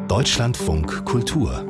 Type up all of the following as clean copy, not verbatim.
Deutschlandfunk Kultur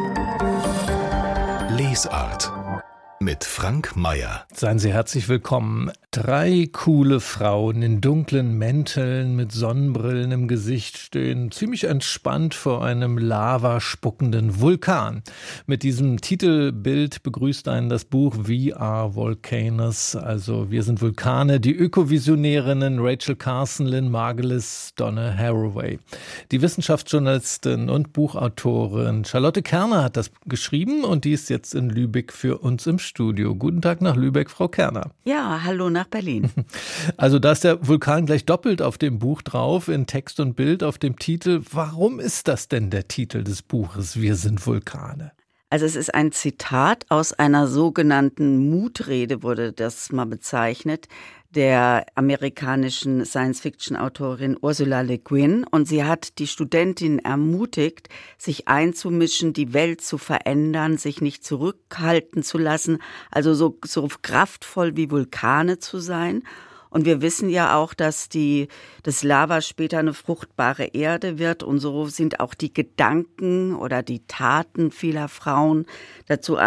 Lesart mit Frank Mayer. Seien Sie herzlich willkommen. 3 coole Frauen in dunklen Mänteln mit Sonnenbrillen im Gesicht stehen ziemlich entspannt vor einem lavaspuckenden Vulkan. Mit diesem Titelbild begrüßt einen das Buch We Are Volcanoes, also wir sind Vulkane, die Ökovisionärinnen Rachel Carson, Lynn Margulis, Donna Haraway. Die Wissenschaftsjournalistin und Buchautorin Charlotte Kerner hat das geschrieben und die ist jetzt in Lübeck für uns im Studio. Guten Tag nach Lübeck, Frau Kerner. Ja, hallo nach Berlin. Also da ist der Vulkan gleich doppelt auf dem Buch drauf, in Text und Bild auf dem Titel. Warum ist das denn der Titel des Buches, Wir sind Vulkane? Also es ist ein Zitat aus einer sogenannten Mutrede, wurde das mal bezeichnet, der amerikanischen Science-Fiction-Autorin Ursula Le Guin. Und sie hat die Studentin ermutigt, sich einzumischen, die Welt zu verändern, sich nicht zurückhalten zu lassen, also so kraftvoll wie Vulkane zu sein. Und wir wissen ja auch, dass das Lava später eine fruchtbare Erde wird. Und so sind auch die Gedanken oder die Taten vieler Frauen dazu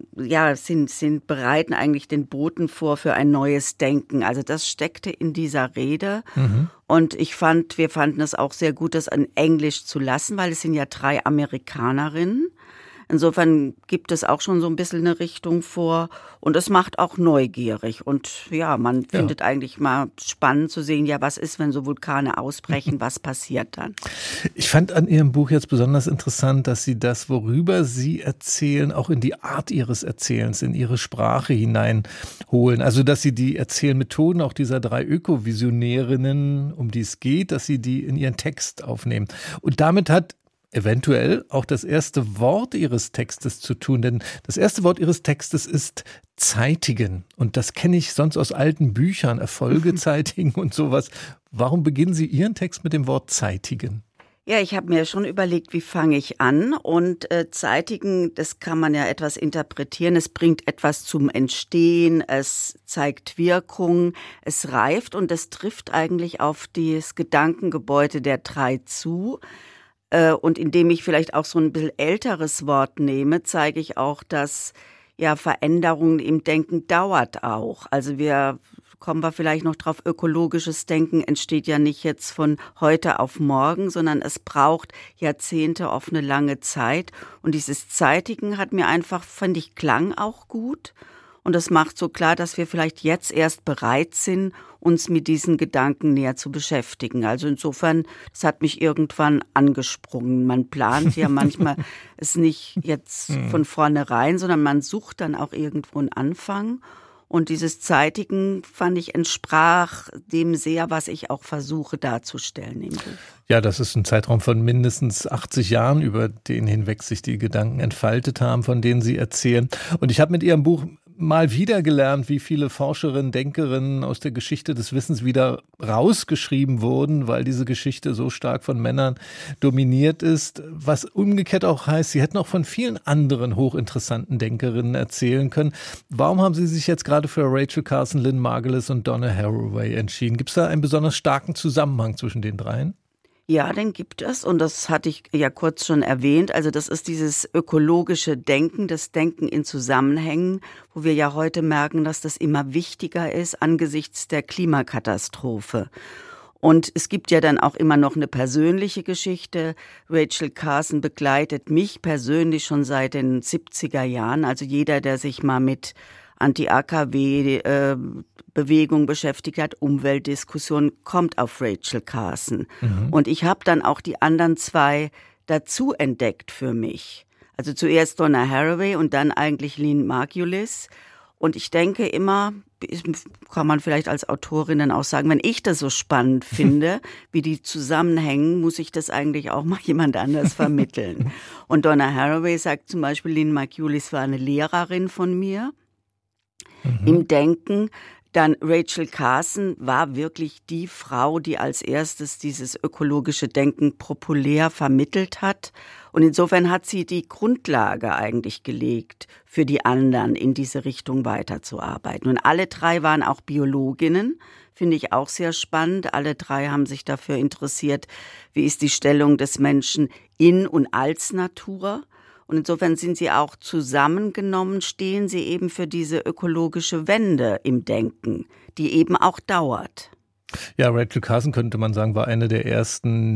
bereiten eigentlich den Boden vor für ein neues Denken. Also das steckte in dieser Rede. Und wir fanden es auch sehr gut, das in Englisch zu lassen, weil es sind ja 3 Amerikanerinnen. Insofern gibt es auch schon so ein bisschen eine Richtung vor und es macht auch neugierig. Und ja, man findet eigentlich mal spannend zu sehen, ja, was ist, wenn so Vulkane ausbrechen, was passiert dann? Ich fand an Ihrem Buch jetzt besonders interessant, dass Sie das, worüber Sie erzählen, auch in die Art Ihres Erzählens, in Ihre Sprache hineinholen. Also, dass Sie die Erzählmethoden auch dieser 3 Ökovisionärinnen, um die es geht, dass Sie die in Ihren Text aufnehmen. Und damit hat eventuell auch das erste Wort Ihres Textes zu tun, denn das erste Wort Ihres Textes ist zeitigen und das kenne ich sonst aus alten Büchern, Erfolge zeitigen und sowas. Warum beginnen Sie Ihren Text mit dem Wort zeitigen? Ja, ich habe mir schon überlegt, wie fange ich an und zeitigen, das kann man ja etwas interpretieren, es bringt etwas zum Entstehen, es zeigt Wirkung, es reift und es trifft eigentlich auf das Gedankengebäude der 3 zu. Und indem ich vielleicht auch so ein bisschen älteres Wort nehme, zeige ich auch, dass ja Veränderungen im Denken dauert auch. Also kommen wir vielleicht noch drauf, ökologisches Denken entsteht ja nicht jetzt von heute auf morgen, sondern es braucht Jahrzehnte auf eine lange Zeit. Und dieses Zeitigen hat mir einfach, fand ich, klang auch gut. Und das macht so klar, dass wir vielleicht jetzt erst bereit sind, uns mit diesen Gedanken näher zu beschäftigen. Also insofern, das hat mich irgendwann angesprungen. Man plant ja manchmal es nicht jetzt von vornherein, sondern man sucht dann auch irgendwo einen Anfang. Und dieses Zeitigen, fand ich, entsprach dem sehr, was ich auch versuche darzustellen im Buch. Ja, das ist ein Zeitraum von mindestens 80 Jahren, über den hinweg sich die Gedanken entfaltet haben, von denen Sie erzählen. Und ich habe mit Ihrem Buch mal wieder gelernt, wie viele Forscherinnen, Denkerinnen aus der Geschichte des Wissens wieder rausgeschrieben wurden, weil diese Geschichte so stark von Männern dominiert ist. Was umgekehrt auch heißt, Sie hätten auch von vielen anderen hochinteressanten Denkerinnen erzählen können. Warum haben Sie sich jetzt gerade für Rachel Carson, Lynn Margulis und Donna Haraway entschieden? Gibt es da einen besonders starken Zusammenhang zwischen den 3? Ja, den gibt es und das hatte ich ja kurz schon erwähnt. Also das ist dieses ökologische Denken, das Denken in Zusammenhängen, wo wir ja heute merken, dass das immer wichtiger ist angesichts der Klimakatastrophe. Und es gibt ja dann auch immer noch eine persönliche Geschichte. Rachel Carson begleitet mich persönlich schon seit den 70er Jahren. Also jeder, der sich mal mit Anti-AKW-Bewegung beschäftigt hat, Umweltdiskussion, kommt auf Rachel Carson. Und ich habe dann auch die anderen 2 dazu entdeckt für mich. Also zuerst Donna Haraway und dann eigentlich Lynn Margulis. Und ich denke immer, kann man vielleicht als Autorin dann auch sagen, wenn ich das so spannend finde, wie die zusammenhängen, muss ich das eigentlich auch mal jemand anders vermitteln. Und Donna Haraway sagt zum Beispiel, Lynn Margulis war eine Lehrerin von mir. Im Denken. Dann Rachel Carson war wirklich die Frau, die als erstes dieses ökologische Denken populär vermittelt hat. Und insofern hat sie die Grundlage eigentlich gelegt, für die anderen in diese Richtung weiterzuarbeiten. Und alle 3 waren auch Biologinnen, finde ich auch sehr spannend. Alle drei haben sich dafür interessiert, wie ist die Stellung des Menschen in und als Natur. Und insofern sind sie auch zusammengenommen, stehen sie eben für diese ökologische Wende im Denken, die eben auch dauert. Ja, Rachel Carson, könnte man sagen, war eine der ersten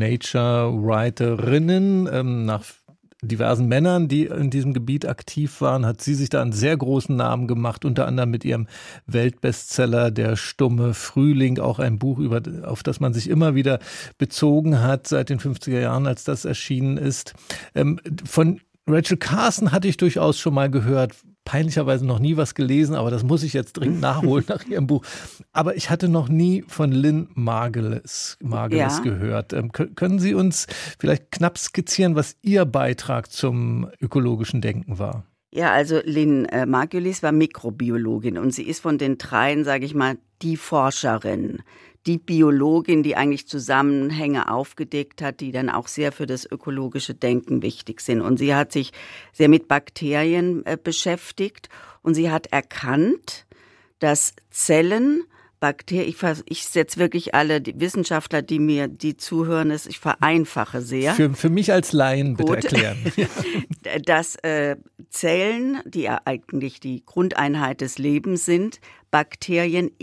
Nature-Writerinnen. Nach diversen Männern, die in diesem Gebiet aktiv waren, hat sie sich da einen sehr großen Namen gemacht, unter anderem mit ihrem Weltbestseller Der stumme Frühling, auch ein Buch, auf das man sich immer wieder bezogen hat seit den 50er Jahren, als das erschienen ist. Von Rachel Carson hatte ich durchaus schon mal gehört, peinlicherweise noch nie was gelesen, aber das muss ich jetzt dringend nachholen nach ihrem Buch. Aber ich hatte noch nie von Lynn Margulis gehört. Können Sie uns vielleicht knapp skizzieren, was Ihr Beitrag zum ökologischen Denken war? Ja, also Lynn Margulis war Mikrobiologin und sie ist von den dreien, sage ich mal, die Forscherin. Die Biologin, die eigentlich Zusammenhänge aufgedeckt hat, die dann auch sehr für das ökologische Denken wichtig sind. Und sie hat sich sehr mit Bakterien beschäftigt und sie hat erkannt, dass Zellen, Bakterien, ich setze wirklich alle die Wissenschaftler, die zuhören, ich vereinfache sehr. Für mich als Laien bitte erklären. Dass Zellen, die ja eigentlich die Grundeinheit des Lebens sind, Bakterien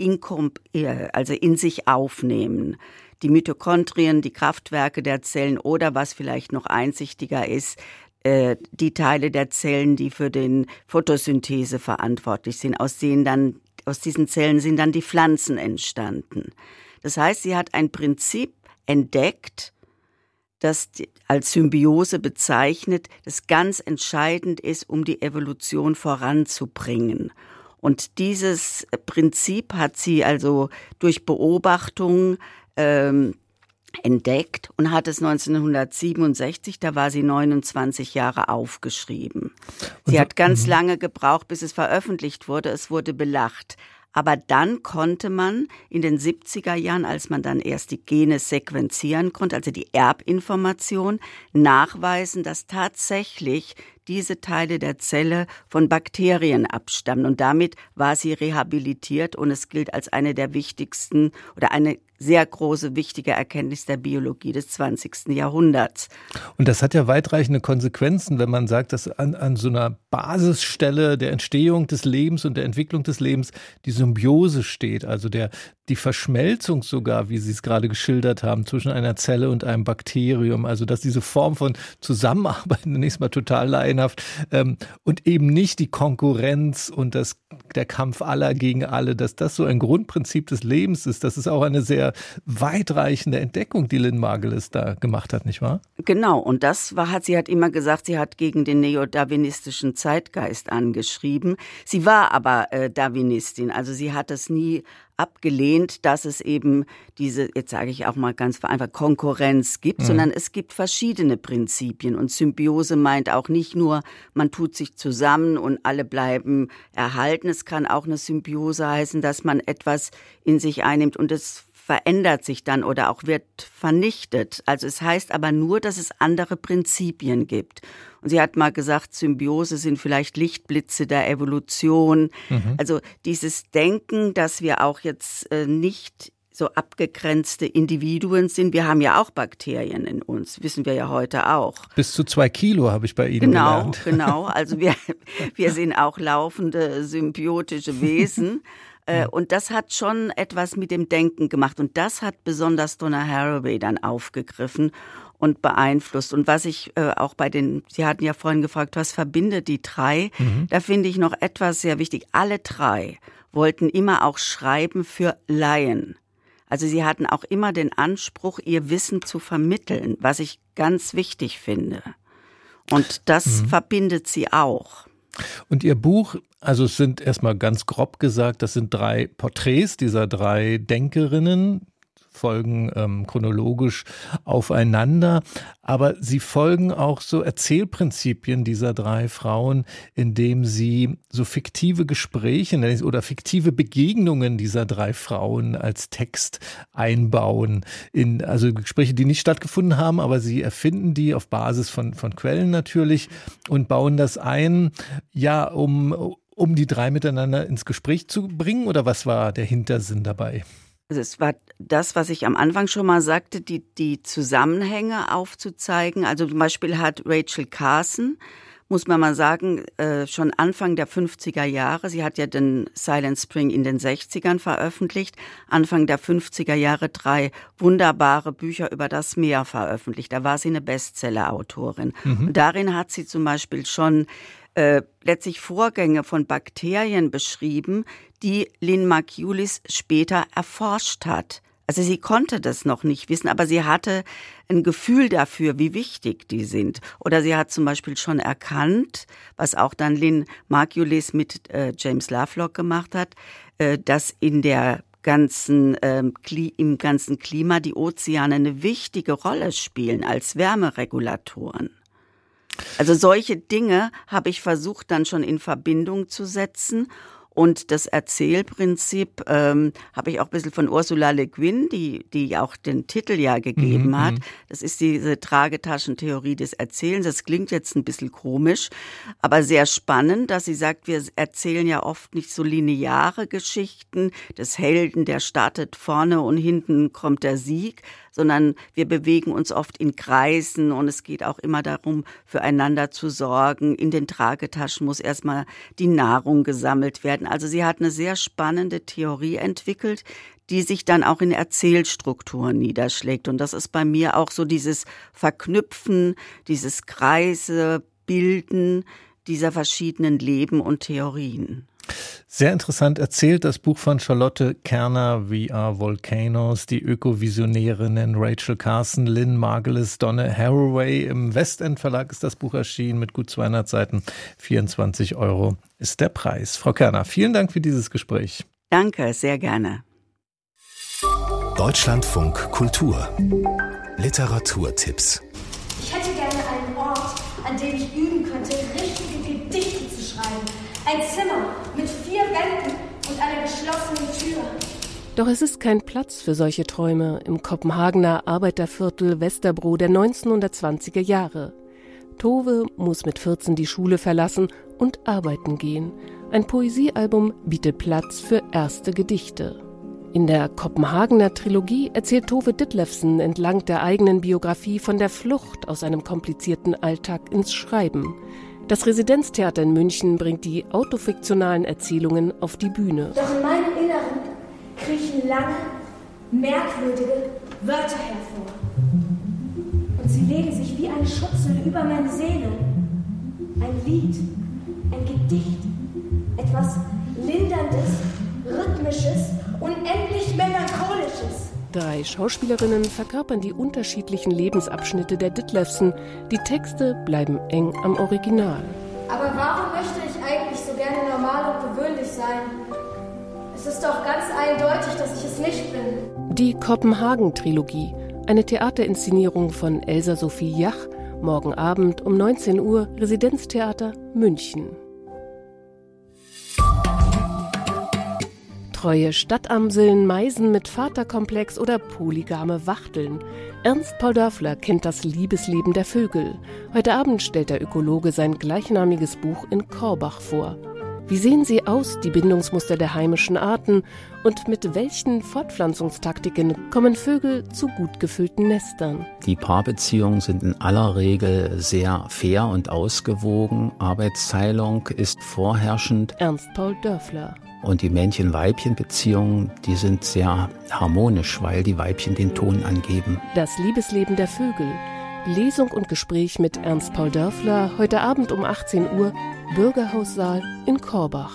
in sich aufnehmen. Die Mitochondrien, die Kraftwerke der Zellen oder, was vielleicht noch einsichtiger ist, die Teile der Zellen, die für die Photosynthese verantwortlich sind. Aus diesen Zellen sind dann die Pflanzen entstanden. Das heißt, sie hat ein Prinzip entdeckt, das als Symbiose bezeichnet, das ganz entscheidend ist, um die Evolution voranzubringen. Und dieses Prinzip hat sie also durch Beobachtung entdeckt und hat es 1967, da war sie 29 Jahre, aufgeschrieben. Sie hat ganz lange gebraucht, bis es veröffentlicht wurde. Es wurde belacht. Aber dann konnte man in den 70er Jahren, als man dann erst die Gene sequenzieren konnte, also die Erbinformation, nachweisen, dass tatsächlich diese Teile der Zelle von Bakterien abstammen. Und damit war sie rehabilitiert und es gilt als eine der wichtigsten oder eine sehr große, wichtige Erkenntnis der Biologie des 20. Jahrhunderts. Und das hat ja weitreichende Konsequenzen, wenn man sagt, dass an so einer Basisstelle der Entstehung des Lebens und der Entwicklung des Lebens die Symbiose steht, also die Verschmelzung sogar, wie Sie es gerade geschildert haben, zwischen einer Zelle und einem Bakterium, also dass diese Form von Zusammenarbeit, zunächst mal total laienhaft, und eben nicht die Konkurrenz und der Kampf aller gegen alle, dass das so ein Grundprinzip des Lebens ist. Das ist auch eine sehr weitreichende Entdeckung, die Lynn Margulis da gemacht hat, nicht wahr? Genau, und sie hat immer gesagt, sie hat gegen den neodarwinistischen Zeitgeist angeschrieben. Sie war aber Darwinistin, also sie hat es nie abgelehnt, dass es eben diese, jetzt sage ich auch mal ganz vereinfacht, Konkurrenz gibt, sondern es gibt verschiedene Prinzipien. Und Symbiose meint auch nicht nur, man tut sich zusammen und alle bleiben erhalten. Es kann auch eine Symbiose heißen, dass man etwas in sich einnimmt und es verändert sich dann oder auch wird vernichtet. Also es heißt aber nur, dass es andere Prinzipien gibt. Und sie hat mal gesagt, Symbiose sind vielleicht Lichtblitze der Evolution. Also dieses Denken, dass wir auch jetzt nicht so abgegrenzte Individuen sind. Wir haben ja auch Bakterien in uns, wissen wir ja heute auch. Bis zu 2 Kilo habe ich bei Ihnen gelernt. Genau. Also wir sind auch laufende symbiotische Wesen. Und das hat schon etwas mit dem Denken gemacht. Und das hat besonders Donna Haraway dann aufgegriffen und beeinflusst. Und was ich auch Sie hatten ja vorhin gefragt, was verbindet die drei? Da finde ich noch etwas sehr wichtig. Alle drei wollten immer auch schreiben für Laien. Also sie hatten auch immer den Anspruch, ihr Wissen zu vermitteln, was ich ganz wichtig finde. Und das verbindet sie auch. Und Ihr Buch, also es sind erstmal ganz grob gesagt, das sind 3 Porträts dieser 3 Denkerinnen, folgen chronologisch aufeinander, aber sie folgen auch so Erzählprinzipien dieser 3 Frauen, indem sie so fiktive Gespräche oder fiktive Begegnungen dieser 3 Frauen als Text einbauen, also Gespräche, die nicht stattgefunden haben, aber sie erfinden die auf Basis von Quellen natürlich und bauen das ein, ja, um die 3 miteinander ins Gespräch zu bringen, oder was war der Hintersinn dabei? Also es war das, was ich am Anfang schon mal sagte, die Zusammenhänge aufzuzeigen. Also zum Beispiel hat Rachel Carson, muss man mal sagen, schon Anfang der 50er Jahre, sie hat ja den Silent Spring in den 60ern veröffentlicht, Anfang der 50er Jahre 3 wunderbare Bücher über das Meer veröffentlicht. Da war sie eine Bestseller-Autorin. Und darin hat sie zum Beispiel schon letztlich Vorgänge von Bakterien beschrieben, die Lynn Margulis später erforscht hat. Also sie konnte das noch nicht wissen, aber sie hatte ein Gefühl dafür, wie wichtig die sind. Oder sie hat zum Beispiel schon erkannt, was auch dann Lynn Margulis mit James Lovelock gemacht hat, dass in der im ganzen Klima die Ozeane eine wichtige Rolle spielen als Wärmeregulatoren. Also solche Dinge habe ich versucht dann schon in Verbindung zu setzen. Und das Erzählprinzip habe ich auch ein bisschen von Ursula Le Guin, die auch den Titel ja gegeben hat. Das ist diese Tragetaschentheorie des Erzählens. Das klingt jetzt ein bisschen komisch, aber sehr spannend, dass sie sagt, wir erzählen ja oft nicht so lineare Geschichten des Helden, der startet vorne und hinten kommt der Sieg, sondern wir bewegen uns oft in Kreisen und es geht auch immer darum, füreinander zu sorgen. In den Tragetaschen muss erstmal die Nahrung gesammelt werden. Also sie hat eine sehr spannende Theorie entwickelt, die sich dann auch in Erzählstrukturen niederschlägt. Und das ist bei mir auch so dieses Verknüpfen, dieses Kreise bilden dieser verschiedenen Leben und Theorien. Sehr interessant erzählt das Buch von Charlotte Kerner, We Are Volcanoes, die Ökovisionärinnen Rachel Carson, Lynn Margulis, Donna Haraway. Im Westend Verlag ist das Buch erschienen mit gut 200 Seiten. 24 € ist der Preis. Frau Kerner, vielen Dank für dieses Gespräch. Danke, sehr gerne. Deutschlandfunk Kultur. Literaturtipps. Ich hätte gerne einen Ort, an dem ich üben könnte, richtige Gedichte zu schreiben. Ein Zimmer mit 4 Wänden und einer geschlossenen Tür. Doch es ist kein Platz für solche Träume im Kopenhagener Arbeiterviertel Vesterbro der 1920er Jahre. Tove muss mit 14 die Schule verlassen und arbeiten gehen. Ein Poesiealbum bietet Platz für erste Gedichte. In der Kopenhagener Trilogie erzählt Tove Ditlevsen entlang der eigenen Biografie von der Flucht aus einem komplizierten Alltag ins Schreiben. Das Residenztheater in München bringt die autofiktionalen Erzählungen auf die Bühne. Doch in meinem Inneren kriechen lange, merkwürdige Wörter hervor. Und sie legen sich wie eine Schutzhülle über meine Seele. Ein Lied, ein Gedicht, etwas Linderndes, Rhythmisches, unendlich Melancholisches. 3 Schauspielerinnen verkörpern die unterschiedlichen Lebensabschnitte der Ditlevsen. Die Texte bleiben eng am Original. Aber warum möchte ich eigentlich so gerne normal und gewöhnlich sein? Es ist doch ganz eindeutig, dass ich es nicht bin. Die Kopenhagen-Trilogie, eine Theaterinszenierung von Elsa Sophie Jach, morgen Abend um 19 Uhr, Residenztheater München. Treue Stadtamseln, Meisen mit Vaterkomplex oder polygame Wachteln. Ernst Paul Dörfler kennt das Liebesleben der Vögel. Heute Abend stellt der Ökologe sein gleichnamiges Buch in Korbach vor. Wie sehen sie aus, die Bindungsmuster der heimischen Arten? Und mit welchen Fortpflanzungstaktiken kommen Vögel zu gut gefüllten Nestern? Die Paarbeziehungen sind in aller Regel sehr fair und ausgewogen. Arbeitsteilung ist vorherrschend. Ernst Paul Dörfler. Und die Männchen-Weibchen-Beziehungen, die sind sehr harmonisch, weil die Weibchen den Ton angeben. Das Liebesleben der Vögel. Lesung und Gespräch mit Ernst Paul Dörfler, heute Abend um 18 Uhr, Bürgerhaussaal in Korbach.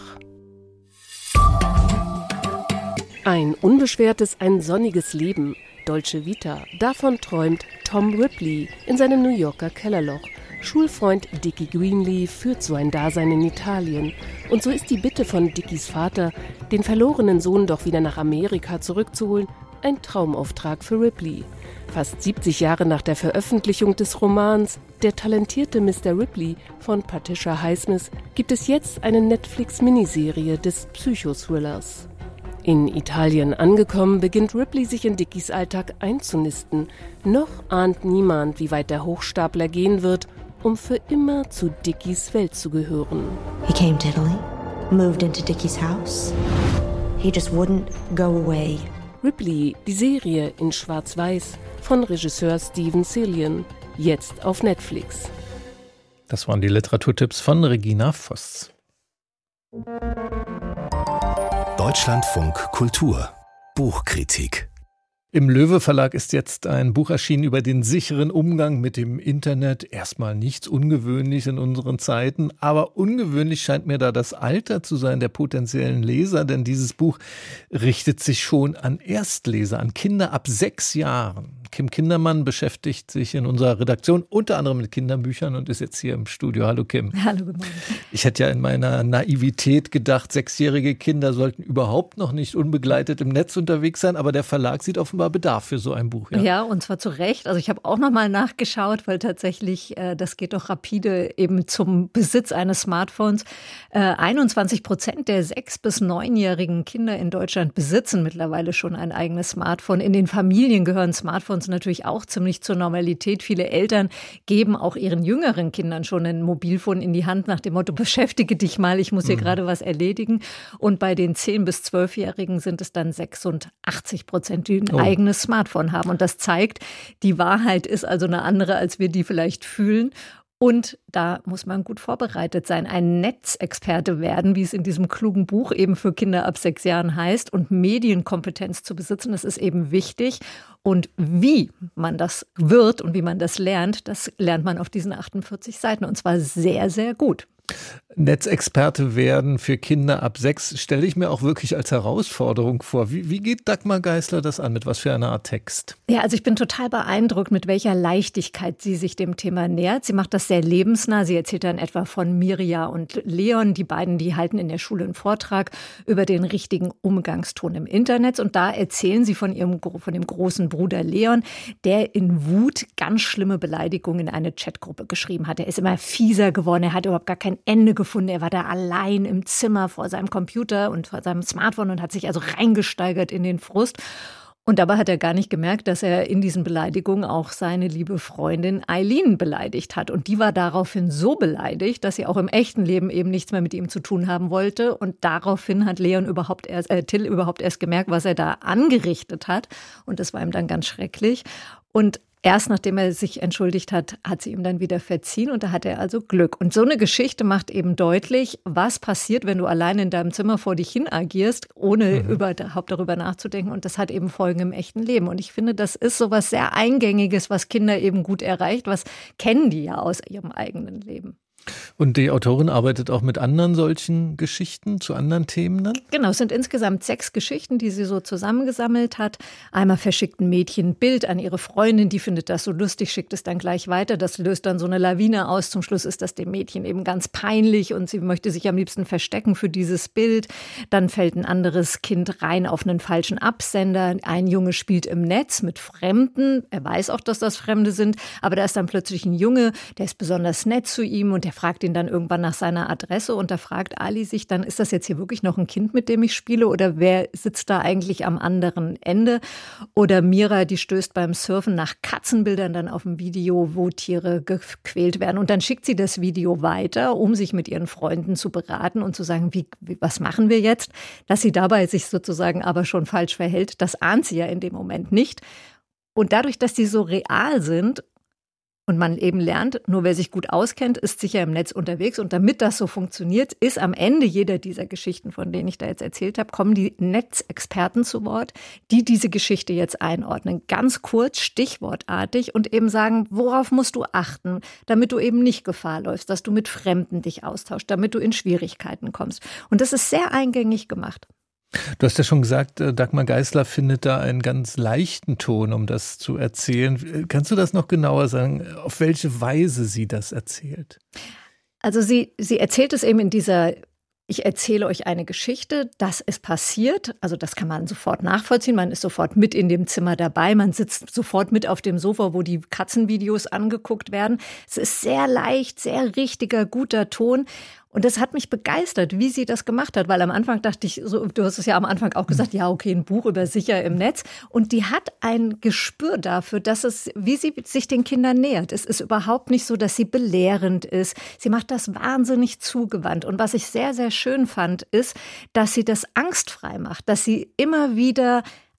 Ein unbeschwertes, ein sonniges Leben, Dolce Vita, davon träumt Tom Ripley in seinem New Yorker Kellerloch. Schulfreund Dickie Greenleaf führt so ein Dasein in Italien. Und so ist die Bitte von Dickies Vater, den verlorenen Sohn doch wieder nach Amerika zurückzuholen, ein Traumauftrag für Ripley. Fast 70 Jahre nach der Veröffentlichung des Romans Der talentierte Mr. Ripley von Patricia Highsmith gibt es jetzt eine Netflix-Miniserie des Psychothrillers. In Italien angekommen, beginnt Ripley sich in Dickies Alltag einzunisten. Noch ahnt niemand, wie weit der Hochstapler gehen wird, um für immer zu Dickies Welt zu gehören. He came to Italy, moved into Dickies house. He just wouldn't go away. Ripley, die Serie in Schwarz-Weiß von Regisseur Steven Cillian, jetzt auf Netflix. Das waren die Literaturtipps von Regina Voss. Deutschlandfunk Kultur Buchkritik. Im Löwe Verlag ist jetzt ein Buch erschienen über den sicheren Umgang mit dem Internet. Erstmal nichts Ungewöhnliches in unseren Zeiten, aber ungewöhnlich scheint mir da das Alter zu sein der potenziellen Leser, denn dieses Buch richtet sich schon an Erstleser, an Kinder ab 6 Jahren. Kim Kindermann beschäftigt sich in unserer Redaktion unter anderem mit Kinderbüchern und ist jetzt hier im Studio. Hallo Kim. Hallo, guten Morgen. Ich hätte ja in meiner Naivität gedacht, 6-jährige Kinder sollten überhaupt noch nicht unbegleitet im Netz unterwegs sein, aber der Verlag sieht offenbar Bedarf für so ein Buch. Ja, und zwar zu Recht. Also ich habe auch noch mal nachgeschaut, weil tatsächlich, das geht doch rapide eben zum Besitz eines Smartphones. 21% der 6- bis 9-jährigen Kinder in Deutschland besitzen mittlerweile schon ein eigenes Smartphone. In den Familien gehören Smartphones natürlich auch ziemlich zur Normalität. Viele Eltern geben auch ihren jüngeren Kindern schon ein Mobilfon in die Hand nach dem Motto, beschäftige dich mal, ich muss hier gerade was erledigen. Und bei den 10- bis 12-Jährigen sind es dann 86%, die ein eigenes Smartphone haben. Und das zeigt, die Wahrheit ist also eine andere, als wir die vielleicht fühlen. Und da muss man gut vorbereitet sein, ein Netzexperte werden, wie es in diesem klugen Buch eben für Kinder ab 6 Jahren heißt. Und Medienkompetenz zu besitzen, das ist eben wichtig. Und wie man das wird und wie man das lernt man auf diesen 48 Seiten. Und zwar sehr, sehr gut. Netzexperte werden für Kinder ab 6 stelle ich mir auch wirklich als Herausforderung vor. Wie geht Dagmar Geisler das an? Mit was für einer Art Text? Ja, also ich bin total beeindruckt, mit welcher Leichtigkeit sie sich dem Thema nähert. Sie macht das sehr lebensnah. Sie erzählt dann etwa von Mirja und Leon. Die beiden, die halten in der Schule einen Vortrag über den richtigen Umgangston im Internet. Und da erzählen sie von dem großen Bruder Leon, der in Wut ganz schlimme Beleidigungen in eine Chatgruppe geschrieben hat. Er ist immer fieser geworden. Er hat überhaupt gar kein Ende gefunden. Er war da allein im Zimmer vor seinem Computer und vor seinem Smartphone und hat sich also reingesteigert in den Frust. Und dabei hat er gar nicht gemerkt, dass er in diesen Beleidigungen auch seine liebe Freundin Eileen beleidigt hat. Und die war daraufhin so beleidigt, dass sie auch im echten Leben eben nichts mehr mit ihm zu tun haben wollte. Und daraufhin hat Till überhaupt erst gemerkt, was er da angerichtet hat. Und das war ihm dann ganz schrecklich. Und erst nachdem er sich entschuldigt hat, hat sie ihm dann wieder verziehen und da hat er also Glück. Und so eine Geschichte macht eben deutlich, was passiert, wenn du allein in deinem Zimmer vor dich hin agierst, ohne überhaupt darüber nachzudenken. Und das hat eben Folgen im echten Leben. Und ich finde, das ist so was sehr Eingängiges, was Kinder eben gut erreicht. Was kennen die ja aus ihrem eigenen Leben. Und die Autorin arbeitet auch mit anderen solchen Geschichten, zu anderen Themen dann? Genau, es sind insgesamt 6 Geschichten, die sie so zusammengesammelt hat. Einmal verschickt ein Mädchen ein Bild an ihre Freundin, die findet das so lustig, schickt es dann gleich weiter. Das löst dann so eine Lawine aus. Zum Schluss ist das dem Mädchen eben ganz peinlich und sie möchte sich am liebsten verstecken für dieses Bild. Dann fällt ein anderes Kind rein auf einen falschen Absender. Ein Junge spielt im Netz mit Fremden. Er weiß auch, dass das Fremde sind, aber da ist dann plötzlich ein Junge, der ist besonders nett zu ihm und der fragt ihn dann irgendwann nach seiner Adresse und da fragt Ali sich dann, ist das jetzt hier wirklich noch ein Kind, mit dem ich spiele oder wer sitzt da eigentlich am anderen Ende? Oder Mira, die stößt beim Surfen nach Katzenbildern dann auf ein Video, wo Tiere gequält werden und dann schickt sie das Video weiter, um sich mit ihren Freunden zu beraten und zu sagen, was machen wir jetzt? Dass sie dabei sich sozusagen aber schon falsch verhält, das ahnt sie ja in dem Moment nicht. Und dadurch, dass die so real sind, und man eben lernt, nur wer sich gut auskennt, ist sicher im Netz unterwegs. Und damit das so funktioniert, ist am Ende jeder dieser Geschichten, von denen ich da jetzt erzählt habe, kommen die Netzexperten zu Wort, die diese Geschichte jetzt einordnen. Ganz kurz, stichwortartig und eben sagen, worauf musst du achten, damit du eben nicht Gefahr läufst, dass du mit Fremden dich austauschst, damit du in Schwierigkeiten kommst. Und das ist sehr eingängig gemacht. Du hast ja schon gesagt, Dagmar Geisler findet da einen ganz leichten Ton, um das zu erzählen. Kannst du das noch genauer sagen, auf welche Weise sie das erzählt? Also sie erzählt es eben in dieser, ich erzähle euch eine Geschichte, das ist passiert. Also das kann man sofort nachvollziehen. Man ist sofort mit in dem Zimmer dabei. Man sitzt sofort mit auf dem Sofa, wo die Katzenvideos angeguckt werden. Es ist sehr leicht, sehr richtiger, guter Ton. Und das hat mich begeistert, wie sie das gemacht hat, weil am Anfang dachte ich, so, du hast es ja am Anfang auch gesagt, ja okay, ein Buch über sicher im Netz. Und die hat ein Gespür dafür, wie sie sich den Kindern nähert. Es ist überhaupt nicht so, dass sie belehrend ist. Sie macht das wahnsinnig zugewandt. Und was ich sehr, sehr schön fand, ist, dass sie das angstfrei macht, dass sie immer wieder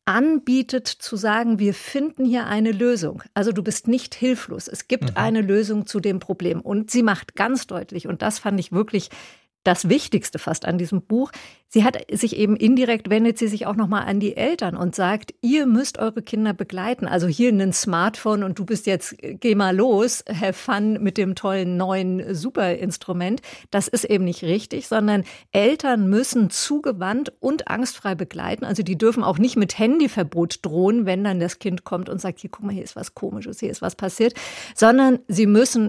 anbietet zu sagen, wir finden hier eine Lösung. Also du bist nicht hilflos. Es gibt eine Lösung zu dem Problem. Und sie macht ganz deutlich, und das fand ich wirklich das Wichtigste fast an diesem Buch, sie hat sich eben indirekt, wendet sie sich auch nochmal an die Eltern und sagt, ihr müsst eure Kinder begleiten. Also hier ein Smartphone und du bist jetzt, geh mal los, have fun mit dem tollen neuen Superinstrument. Das ist eben nicht richtig, sondern Eltern müssen zugewandt und angstfrei begleiten. Also die dürfen auch nicht mit Handyverbot drohen, wenn dann das Kind kommt und sagt, hier, guck mal, hier ist was Komisches, hier ist was passiert, sondern sie müssen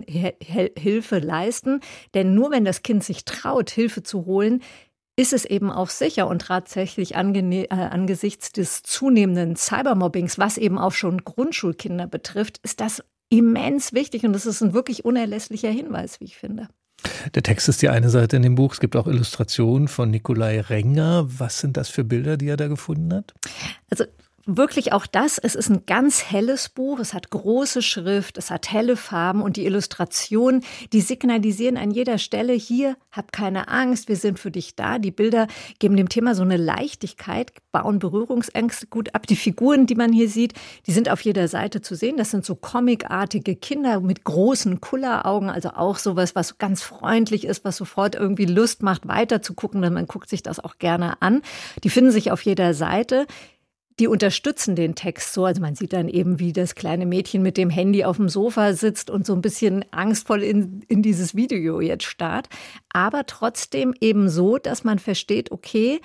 Hilfe leisten. Denn nur wenn das Kind sich traut, Hilfe zu holen, ist es eben auch sicher. Und tatsächlich angesichts des zunehmenden Cybermobbings, was eben auch schon Grundschulkinder betrifft, ist das immens wichtig. Und das ist ein wirklich unerlässlicher Hinweis, wie ich finde. Der Text ist die eine Seite in dem Buch. Es gibt auch Illustrationen von Nikolai Renger. Was sind das für Bilder, die er da gefunden hat? Also wirklich auch das, es ist ein ganz helles Buch, es hat große Schrift, es hat helle Farben und die Illustrationen, die signalisieren an jeder Stelle, hier, hab keine Angst, wir sind für dich da. Die Bilder geben dem Thema so eine Leichtigkeit, bauen Berührungsängste gut ab. Die Figuren, die man hier sieht, die sind auf jeder Seite zu sehen. Das sind so comicartige Kinder mit großen Kulleraugen, also auch sowas, was ganz freundlich ist, was sofort irgendwie Lust macht, weiter zu gucken, denn man guckt sich das auch gerne an. Die finden sich auf jeder Seite. Die unterstützen den Text so. Also man sieht dann eben, wie das kleine Mädchen mit dem Handy auf dem Sofa sitzt und so ein bisschen angstvoll in dieses Video jetzt starrt. Aber trotzdem eben so, dass man versteht, okay,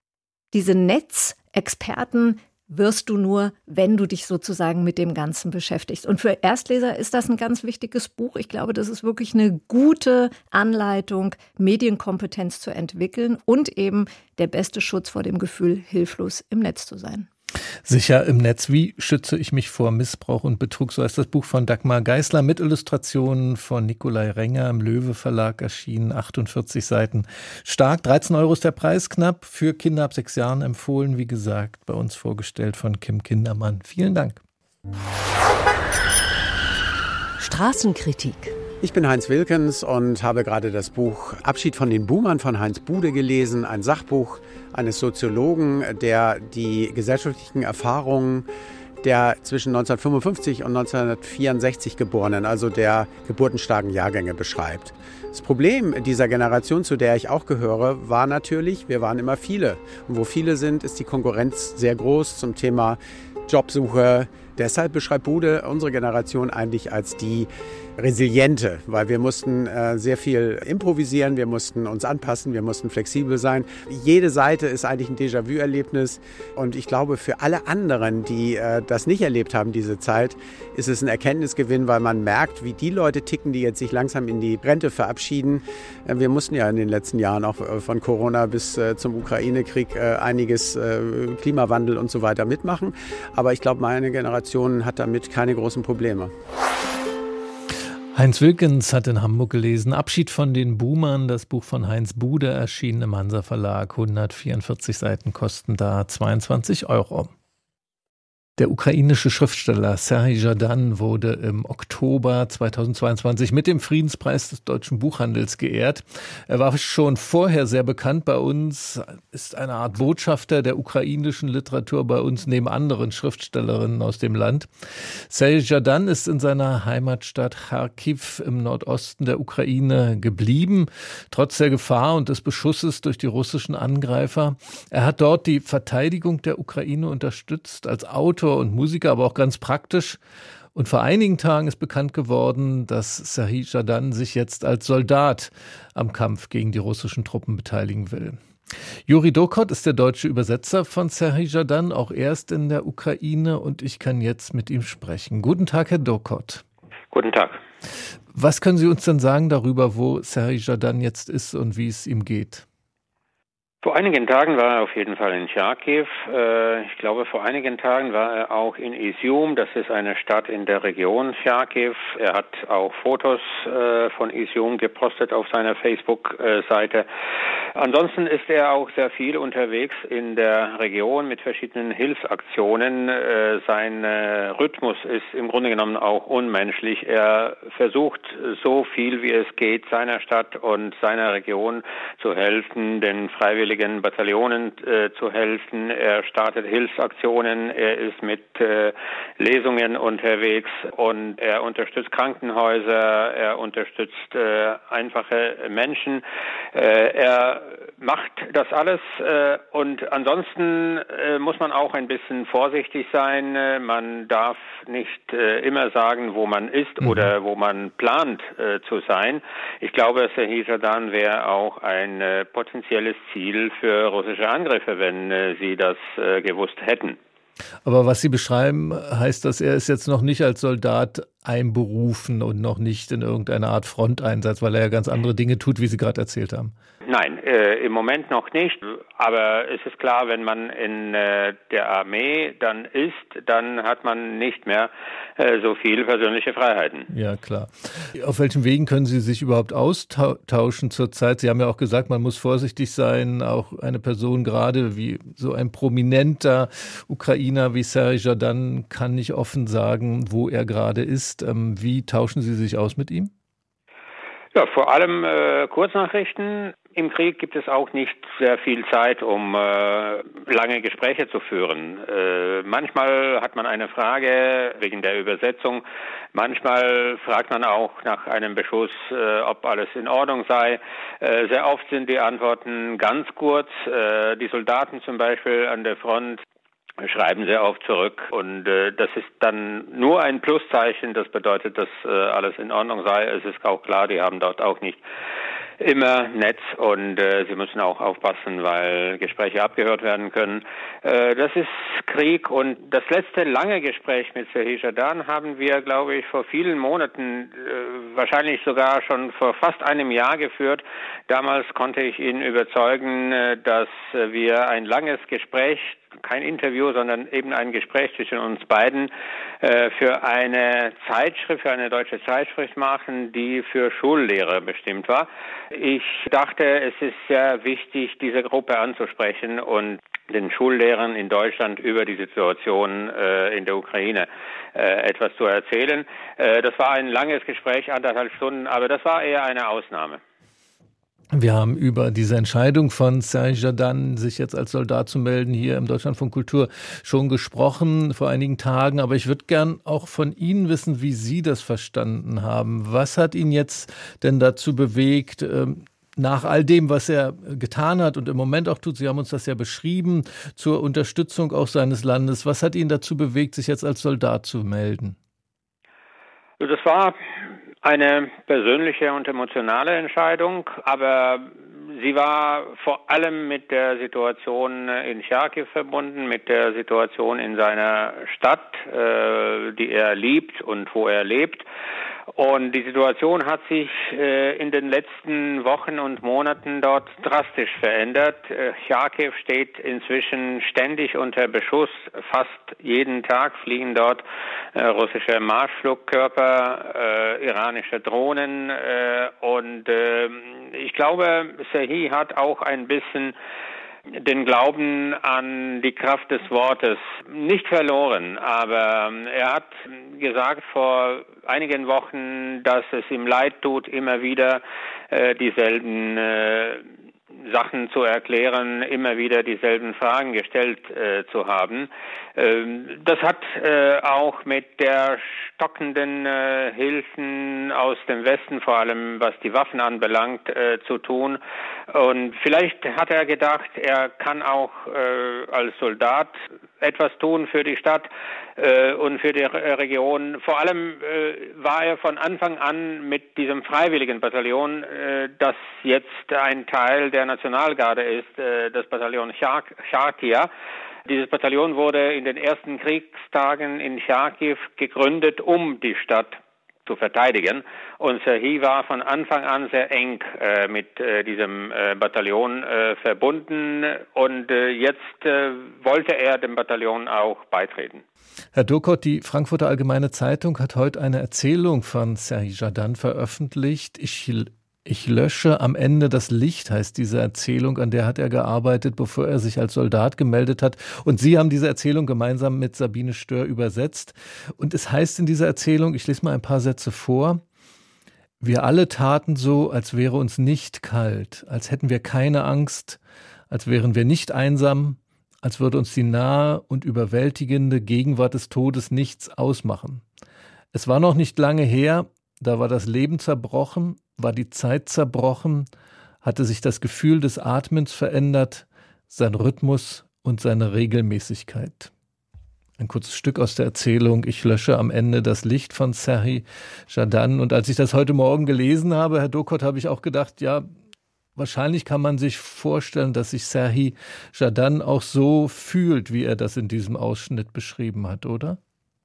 diese Netzexperten wirst du nur, wenn du dich sozusagen mit dem Ganzen beschäftigst. Und für Erstleser ist das ein ganz wichtiges Buch. Ich glaube, das ist wirklich eine gute Anleitung, Medienkompetenz zu entwickeln und eben der beste Schutz vor dem Gefühl, hilflos im Netz zu sein. Sicher im Netz. Wie schütze ich mich vor Missbrauch und Betrug? So heißt das Buch von Dagmar Geisler mit Illustrationen von Nikolai Renger im Löwe Verlag erschienen. 48 Seiten stark. 13 € ist der Preis, knapp. Für Kinder ab 6 Jahren empfohlen. Wie gesagt, bei uns vorgestellt von Kim Kindermann. Vielen Dank. Straßenkritik. Ich bin Heinz Wilkens und habe gerade das Buch Abschied von den Boomern von Heinz Bude gelesen, ein Sachbuch eines Soziologen, der die gesellschaftlichen Erfahrungen der zwischen 1955 und 1964 Geborenen, also der geburtenstarken Jahrgänge, beschreibt. Das Problem dieser Generation, zu der ich auch gehöre, war natürlich, wir waren immer viele. Und wo viele sind, ist die Konkurrenz sehr groß zum Thema Jobsuche. Deshalb beschreibt Bude unsere Generation eigentlich als die Resiliente, weil wir mussten sehr viel improvisieren, wir mussten uns anpassen, wir mussten flexibel sein. Jede Seite ist eigentlich ein Déjà-vu-Erlebnis und ich glaube, für alle anderen, die das nicht erlebt haben, diese Zeit, ist es ein Erkenntnisgewinn, weil man merkt, wie die Leute ticken, die jetzt sich langsam in die Rente verabschieden. Wir mussten ja in den letzten Jahren auch von Corona bis zum Ukraine-Krieg einiges Klimawandel und so weiter mitmachen, aber ich glaube, meine Generation hat damit keine großen Probleme. Heinz Wilkens hat in Hamburg gelesen, Abschied von den Boomern, das Buch von Heinz Bude, erschienen im Hansa Verlag. 144 Seiten kosten da 22 €. Der ukrainische Schriftsteller Serhij Zhadan wurde im Oktober 2022 mit dem Friedenspreis des deutschen Buchhandels geehrt. Er war schon vorher sehr bekannt bei uns, ist eine Art Botschafter der ukrainischen Literatur bei uns neben anderen Schriftstellerinnen aus dem Land. Serhij Zhadan ist in seiner Heimatstadt Charkiw im Nordosten der Ukraine geblieben, trotz der Gefahr und des Beschusses durch die russischen Angreifer. Er hat dort die Verteidigung der Ukraine unterstützt als Autor und Musiker, aber auch ganz praktisch. Und vor einigen Tagen ist bekannt geworden, dass Serhij Zhadan sich jetzt als Soldat am Kampf gegen die russischen Truppen beteiligen will. Juri Dokot ist der deutsche Übersetzer von Serhij Zhadan, auch er ist in der Ukraine und ich kann jetzt mit ihm sprechen. Guten Tag, Herr Dokot. Guten Tag. Was können Sie uns denn sagen darüber, wo Serhij Zhadan jetzt ist und wie es ihm geht? Vor einigen Tagen war er auf jeden Fall in Charkiw. Ich glaube, vor einigen Tagen war er auch in Izium. Das ist eine Stadt in der Region Charkiw. Er hat auch Fotos von Izium gepostet auf seiner Facebook-Seite. Ansonsten ist er auch sehr viel unterwegs in der Region mit verschiedenen Hilfsaktionen. Sein Rhythmus ist im Grunde genommen auch unmenschlich. Er versucht so viel wie es geht, seiner Stadt und seiner Region zu helfen, den Freiwilligen freiwilligen Bataillonen zu helfen. Er startet Hilfsaktionen, er ist mit Lesungen unterwegs und er unterstützt Krankenhäuser, er unterstützt einfache Menschen. Er macht das alles und ansonsten muss man auch ein bisschen vorsichtig sein. Man darf nicht immer sagen, wo man ist oder wo man plant zu sein. Ich glaube, Serhij Zhadan wäre auch ein potenzielles Ziel für russische Angriffe, wenn sie das gewusst hätten. Aber was Sie beschreiben, heißt, dass er ist jetzt noch nicht als Soldat einberufen und noch nicht in irgendeiner Art Fronteinsatz, weil er ja ganz andere Dinge tut, wie Sie gerade erzählt haben. Nein, im Moment noch nicht. Aber es ist klar, wenn man in der Armee dann ist, dann hat man nicht mehr so viele persönliche Freiheiten. Ja, klar. Auf welchen Wegen können Sie sich überhaupt austauschen zurzeit? Sie haben ja auch gesagt, man muss vorsichtig sein. Auch eine Person gerade wie so ein prominenter Ukrainer wie Serhij Zhadan kann nicht offen sagen, wo er gerade ist. Wie tauschen Sie sich aus mit ihm? Ja, vor allem Kurznachrichten. Im Krieg gibt es auch nicht sehr viel Zeit, um lange Gespräche zu führen. Manchmal hat man eine Frage wegen der Übersetzung. Manchmal fragt man auch nach einem Beschuss, ob alles in Ordnung sei. Sehr oft sind die Antworten ganz kurz. Die Soldaten zum Beispiel an der Front schreiben sehr oft zurück und das ist dann nur ein Pluszeichen, das bedeutet, dass alles in Ordnung sei. Es ist auch klar, die haben dort auch nicht immer Netz und sie müssen auch aufpassen, weil Gespräche abgehört werden können. Das ist Krieg und das letzte lange Gespräch mit Serhij Zhadan haben wir, glaube ich, vor vielen Monaten, wahrscheinlich sogar schon vor fast einem Jahr geführt. Damals konnte ich ihn überzeugen, dass wir ein langes Gespräch, kein Interview, sondern eben ein Gespräch zwischen uns beiden für eine Zeitschrift, für eine deutsche Zeitschrift machen, die für Schullehrer bestimmt war. Ich dachte, es ist sehr wichtig, diese Gruppe anzusprechen und den Schullehrern in Deutschland über die Situation in der Ukraine etwas zu erzählen. Das war ein langes Gespräch, 1,5 Stunden, aber das war eher eine Ausnahme. Wir haben über diese Entscheidung von Serhij Zhadan, sich jetzt als Soldat zu melden, hier im Deutschlandfunk Kultur schon gesprochen vor einigen Tagen. Aber ich würde gern auch von Ihnen wissen, wie Sie das verstanden haben. Was hat ihn jetzt denn dazu bewegt, nach all dem, was er getan hat und im Moment auch tut, Sie haben uns das ja beschrieben, zur Unterstützung auch seines Landes. Was hat ihn dazu bewegt, sich jetzt als Soldat zu melden? Das war eine persönliche und emotionale Entscheidung, aber sie war vor allem mit der Situation in Charkiw verbunden, mit der Situation in seiner Stadt, die er liebt und wo er lebt. Und die Situation hat sich in den letzten Wochen und Monaten dort drastisch verändert. Charkiw steht inzwischen ständig unter Beschuss. Fast jeden Tag fliegen dort russische Marschflugkörper, iranische Drohnen. Und ich glaube, Serhij hat auch ein bisschen den Glauben an die Kraft des Wortes nicht verloren, aber er hat gesagt vor einigen Wochen, dass es ihm leid tut, immer wieder dieselben Sachen zu erklären, immer wieder dieselben Fragen gestellt zu haben. Das hat auch mit der stockenden Hilfen aus dem Westen, vor allem was die Waffen anbelangt, zu tun. Und vielleicht hat er gedacht, er kann auch als Soldat etwas tun für die Stadt und für die Region. Vor allem war er von Anfang an mit diesem freiwilligen Bataillon, das jetzt ein Teil der Nationalgarde ist, das Bataillon Charkia. Dieses Bataillon wurde in den ersten Kriegstagen in Charkiw gegründet, um die Stadt zu verteidigen. Und Serhij war von Anfang an sehr eng mit diesem Bataillon verbunden. Und jetzt wollte er dem Bataillon auch beitreten. Herr Dokot, die Frankfurter Allgemeine Zeitung hat heute eine Erzählung von Serhij Zhadan veröffentlicht. Ich lösche am Ende das Licht, heißt diese Erzählung, an der hat er gearbeitet, bevor er sich als Soldat gemeldet hat. Und Sie haben diese Erzählung gemeinsam mit Sabine Stör übersetzt. Und es heißt in dieser Erzählung, ich lese mal ein paar Sätze vor: Wir alle taten so, als wäre uns nicht kalt, als hätten wir keine Angst, als wären wir nicht einsam, als würde uns die nahe und überwältigende Gegenwart des Todes nichts ausmachen. Es war noch nicht lange her, da war das Leben zerbrochen, war die Zeit zerbrochen, hatte sich das Gefühl des Atmens verändert, sein Rhythmus und seine Regelmäßigkeit. Ein kurzes Stück aus der Erzählung Ich lösche am Ende das Licht von Serhii Zhadan. Und als ich das heute Morgen gelesen habe, Herr Dokot, habe ich auch gedacht, ja, wahrscheinlich kann man sich vorstellen, dass sich Serhii Zhadan auch so fühlt, wie er das in diesem Ausschnitt beschrieben hat, oder?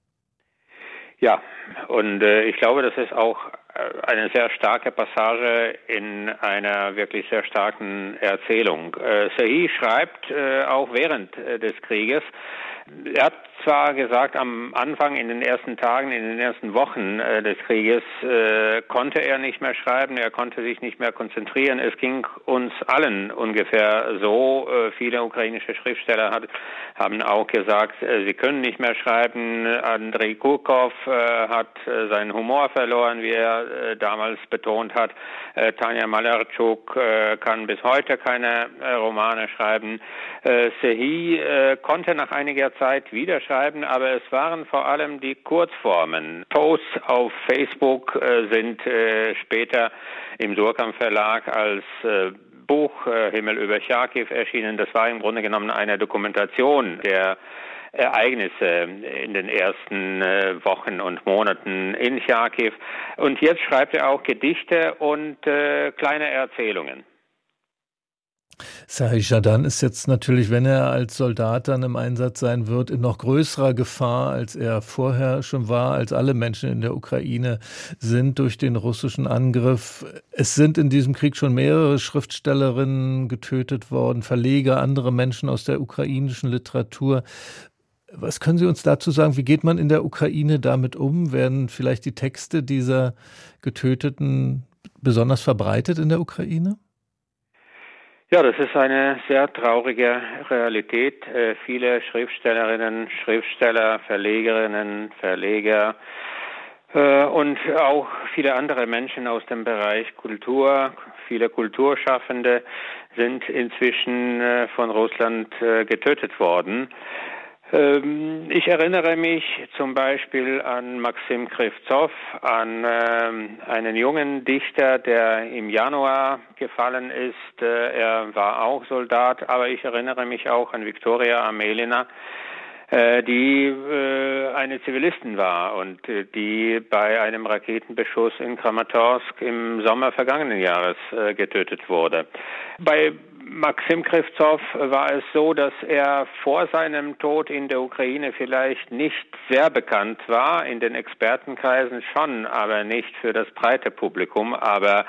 Ja, und ich glaube, das ist auch eine sehr starke Passage in einer wirklich sehr starken Erzählung. Serhii schreibt auch während des Krieges. Er hat zwar gesagt, am Anfang, in den ersten Tagen, in den ersten Wochen des Krieges konnte er nicht mehr schreiben, er konnte sich nicht mehr konzentrieren. Es ging uns allen ungefähr so. Viele ukrainische Schriftsteller haben auch gesagt, sie können nicht mehr schreiben. Andrei Kurkov hat seinen Humor verloren, wie er damals betont hat. Tanja Malertschuk kann bis heute keine Romane schreiben. Serhii konnte nach einiger Zeit wieder schreiben, aber es waren vor allem die Kurzformen. Posts auf Facebook sind später im Surkamp Verlag als Buch Himmel über Charkiw erschienen. Das war im Grunde genommen eine Dokumentation der Ereignisse in den ersten Wochen und Monaten in Charkiw. Und jetzt schreibt er auch Gedichte und kleine Erzählungen. Serhii Zhadan ist jetzt natürlich, wenn er als Soldat dann im Einsatz sein wird, in noch größerer Gefahr, als er vorher schon war, als alle Menschen in der Ukraine sind durch den russischen Angriff. Es sind in diesem Krieg schon mehrere Schriftstellerinnen getötet worden, Verleger, andere Menschen aus der ukrainischen Literatur. Was können Sie uns dazu sagen? Wie geht man in der Ukraine damit um? Werden vielleicht die Texte dieser Getöteten besonders verbreitet in der Ukraine? Ja, das ist eine sehr traurige Realität. Viele Schriftstellerinnen, Schriftsteller, Verlegerinnen, Verleger und auch viele andere Menschen aus dem Bereich Kultur, viele Kulturschaffende sind inzwischen von Russland getötet worden. Ich erinnere mich zum Beispiel an Maxim Krivtsov, an einen jungen Dichter, der im Januar gefallen ist. Er war auch Soldat, aber ich erinnere mich auch an Viktoria Amelina, die eine Zivilistin war und die bei einem Raketenbeschuss in Kramatorsk im Sommer vergangenen Jahres getötet wurde. Bei Maxim Krivtsov war es so, dass er vor seinem Tod in der Ukraine vielleicht nicht sehr bekannt war, in den Expertenkreisen schon, aber nicht für das breite Publikum. Aber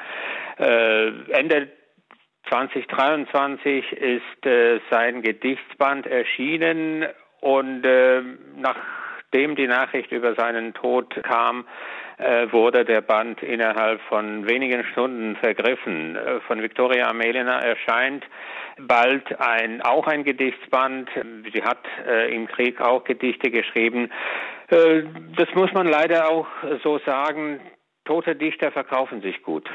Ende 2023 ist sein Gedichtsband erschienen und nachdem die Nachricht über seinen Tod kam, wurde der Band innerhalb von wenigen Stunden vergriffen. Von Viktoria Amelina erscheint bald auch ein Gedichtsband. Sie hat im Krieg auch Gedichte geschrieben. Das muss man leider auch so sagen. Tote Dichter verkaufen sich gut.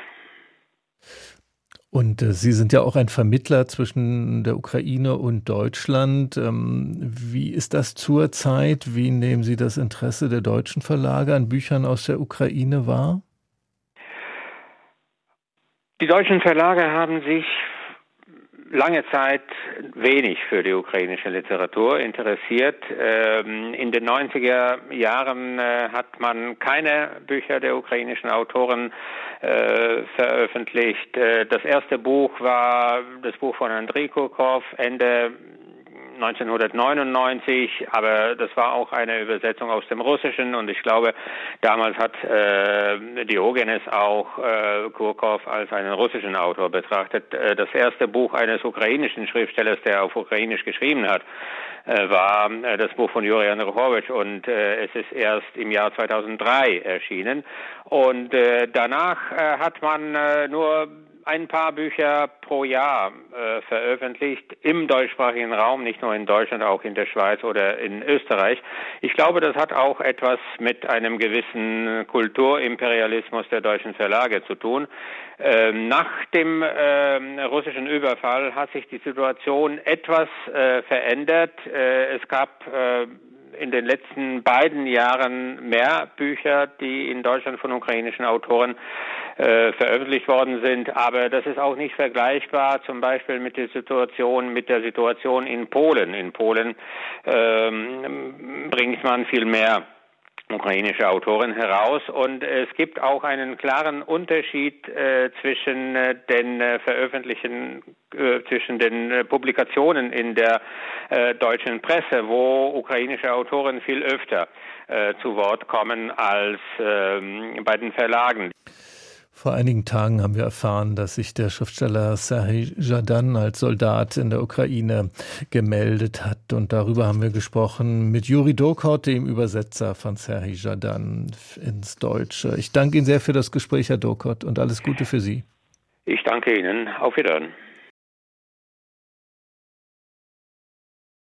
Und Sie sind ja auch ein Vermittler zwischen der Ukraine und Deutschland. Wie ist das zurzeit? Wie nehmen Sie das Interesse der deutschen Verlage an Büchern aus der Ukraine wahr? Die deutschen Verlage haben sich lange Zeit wenig für die ukrainische Literatur interessiert. In den 90er Jahren hat man keine Bücher der ukrainischen Autoren veröffentlicht. Das erste Buch war das Buch von Andrei Kurkov, Ende 1999, aber das war auch eine Übersetzung aus dem Russischen und ich glaube, damals hat Diogenes auch Kurkov als einen russischen Autor betrachtet. Das erste Buch eines ukrainischen Schriftstellers, der auf Ukrainisch geschrieben hat, war das Buch von Juri Andruchowitsch und es ist erst im Jahr 2003 erschienen und danach hat man nur ein paar Bücher pro Jahr veröffentlicht im deutschsprachigen Raum, nicht nur in Deutschland, auch in der Schweiz oder in Österreich. Ich glaube, das hat auch etwas mit einem gewissen Kulturimperialismus der deutschen Verlage zu tun. Nach dem russischen Überfall hat sich die Situation etwas verändert. Es gab in den letzten beiden Jahren mehr Bücher, die in Deutschland von ukrainischen Autoren veröffentlicht worden sind. Aber das ist auch nicht vergleichbar zum Beispiel mit der Situation in Polen. In Polen bringt man viel mehr ukrainische Autoren heraus, und es gibt auch einen klaren Unterschied zwischen den Publikationen in der deutschen Presse, wo ukrainische Autoren viel öfter zu Wort kommen als bei den Verlagen. Vor einigen Tagen haben wir erfahren, dass sich der Schriftsteller Serhij Zhadan als Soldat in der Ukraine gemeldet hat. Und darüber haben wir gesprochen mit Juri Dokot, dem Übersetzer von Serhij Zhadan ins Deutsche. Ich danke Ihnen sehr für das Gespräch, Herr Dokot, und alles Gute für Sie. Ich danke Ihnen. Auf Wiedersehen.